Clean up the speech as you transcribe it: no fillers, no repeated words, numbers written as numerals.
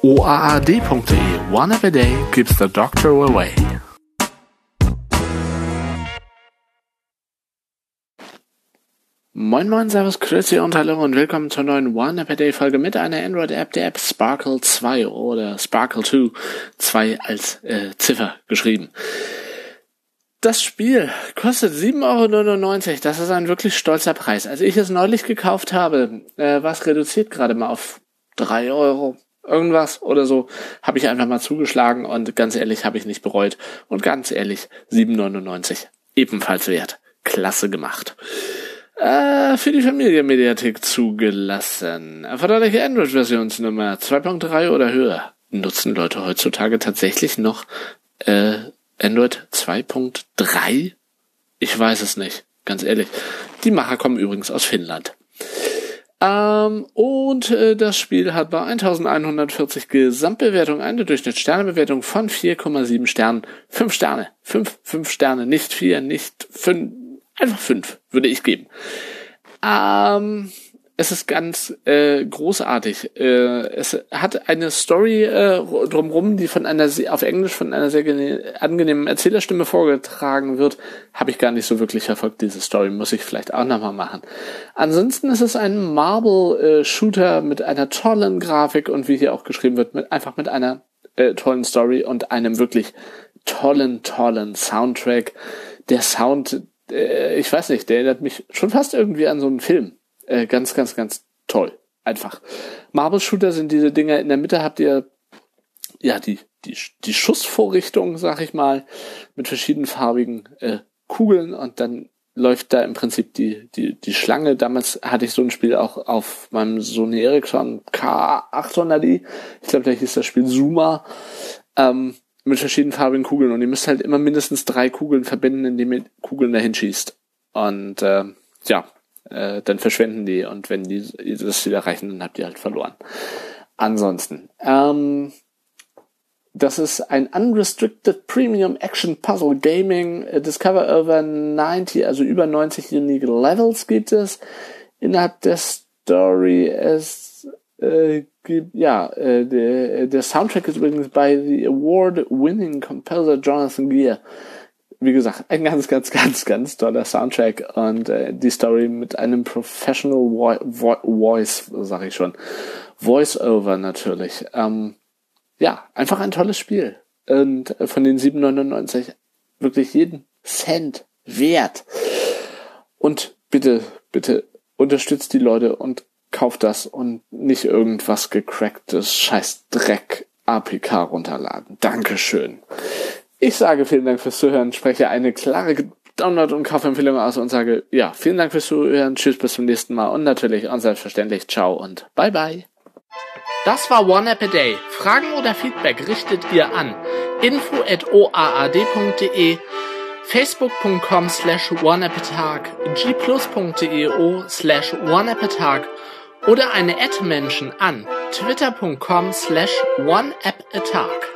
oaad.de. One App a Day keeps the doctor away. Moin moin, servus, grüezi und hallo und willkommen zur neuen One App a Day Folge mit einer Android-App, der App Sparkle 2 oder Sparkle 2, 2 als Ziffer geschrieben. Das Spiel kostet 7,99 €. Das ist ein wirklich stolzer Preis. Als ich es neulich gekauft habe, war es reduziert gerade mal auf 3 € irgendwas oder so. Habe ich einfach mal zugeschlagen und ganz ehrlich, habe ich nicht bereut. Und ganz ehrlich, 7,99 € ebenfalls wert. Klasse gemacht. Für die Familienmediathek zugelassen. Erforderliche Android-Versionsnummer 2.3 oder höher. Nutzen Leute heutzutage tatsächlich noch Android 2.3? Ich weiß es nicht, ganz ehrlich. Die Macher kommen übrigens aus Finnland. Und das Spiel hat bei 1140 Gesamtbewertung eine Durchschnittssternebewertung von 4,7 Sternen. 5 Sterne. 5 Sterne, nicht 4, nicht 5. Einfach 5 würde ich geben. Es ist ganz großartig. Es hat eine Story drumherum, die auf Englisch von einer sehr angenehmen Erzählerstimme vorgetragen wird. Habe ich gar nicht so wirklich verfolgt, diese Story. Muss ich vielleicht auch nochmal machen. Ansonsten ist es ein Marble-Shooter mit einer tollen Grafik und wie hier auch geschrieben wird, einfach mit einer tollen Story und einem wirklich tollen Soundtrack. Der Sound, ich weiß nicht, der erinnert mich schon fast irgendwie an so einen Film. Ganz toll. Einfach. Marble Shooter sind diese Dinger, in der Mitte habt ihr ja die Schussvorrichtung, sag ich mal, mit verschiedenfarbigen Kugeln und dann läuft da im Prinzip die Schlange. Damals hatte ich so ein Spiel auch auf meinem Sony Ericsson K800i. Ich glaube, da hieß das Spiel Zuma. Mit verschiedenfarbigen Kugeln und ihr müsst halt immer mindestens 3 Kugeln verbinden, indem ihr Kugeln dahin schießt. Und dann verschwenden die und wenn die das wieder erreichen, dann habt ihr halt verloren. Ansonsten, das ist ein Unrestricted Premium Action Puzzle Gaming. Discover over 90, also über 90 unique Levels gibt es. Innerhalb der Story der Soundtrack ist übrigens bei the award-winning Composer Jonathan Gear. Wie gesagt, ein ganz toller Soundtrack und die Story mit einem Professional Voice, sag ich schon. Voice-Over natürlich. Einfach ein tolles Spiel. Und von den 7,99 wirklich jeden Cent wert. Und bitte unterstützt die Leute und kauft das und nicht irgendwas gecracktes scheiß Dreck APK runterladen. Dankeschön. Ich sage vielen Dank fürs Zuhören, spreche eine klare Download- und Kaufempfehlung aus und sage, ja, vielen Dank fürs Zuhören, tschüss, bis zum nächsten Mal und natürlich und selbstverständlich, ciao und bye bye. Das war One App a Day. Fragen oder Feedback richtet ihr an info@oaad.de, facebook.com/oneappatag, gplus.io/oneappatag oder eine @Menschen an twitter.com/oneappatag.